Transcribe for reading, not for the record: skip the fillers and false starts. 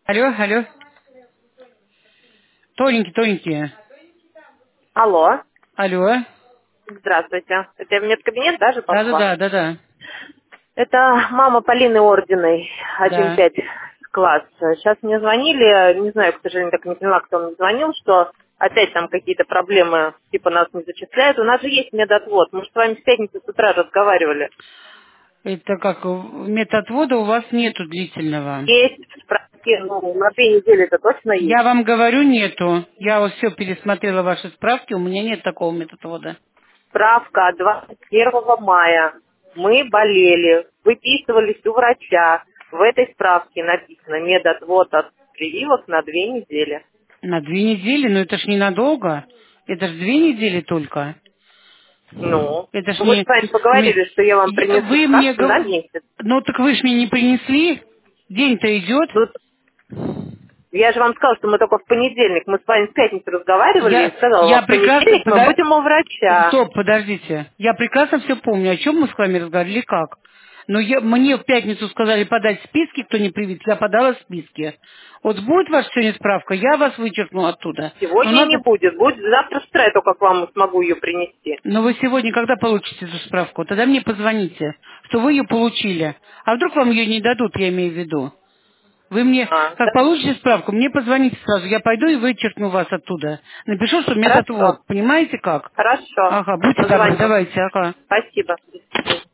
Алло, алло. Тоненький, тоненький. Алло, Алло. здравствуйте. Это в медкабинет даже пошла? Да-да-да, да-да. Это мама Полины Ординой, Да. 1.5 класс. Сейчас мне звонили, не знаю, к сожалению, так и не поняла, кто мне звонил, что опять там какие-то проблемы, типа нас не зачисляют. У нас же есть медотвод. Мы же с вами в пятницу с утра разговаривали. Это как, методвода у вас нету длительного. Есть в справке, ну, на 2 недели это точно есть. Я вам говорю, нету. Я вот все пересмотрела ваши справки, у меня нет такого методвода. Справка от 21 мая. Мы болели, выписывались у врача. В этой справке написано медотвод от прививок на 2 недели. На 2 недели? Но это ж ненадолго. Это ж 2 недели только. Ну, Это ж мы же не... с вами поговорили, что я вам принесу Вы мне... справку на месяц. Ну так вы ж мне не принесли. День-то идет. Ну, я же вам сказала, что мы только в понедельник. Мы с вами в пятницу разговаривали и сказала Я вам, в прекрасно... понедельник мы будем у врача. Стоп, подождите. Я прекрасно все помню, о чем мы с вами разговаривали, как. Но мне в пятницу сказали подать списки, кто не привит, я подала списки. Вот будет ваша сегодня справка, я вас вычеркну оттуда. Но Сегодня не надо... будет. Будет завтра с утра, я только к вам смогу ее принести. Но вы сегодня когда получите эту справку? Тогда мне позвоните, что вы ее получили. А вдруг вам ее не дадут, я имею в виду. Вы мне, как Да? получите справку, мне позвоните сразу. Я пойду и вычеркну вас оттуда. Напишу, что метод Хорошо. вот. Понимаете как? Хорошо. Ага, будьте добры, Позвоню. давайте, ага. Спасибо. До свидания.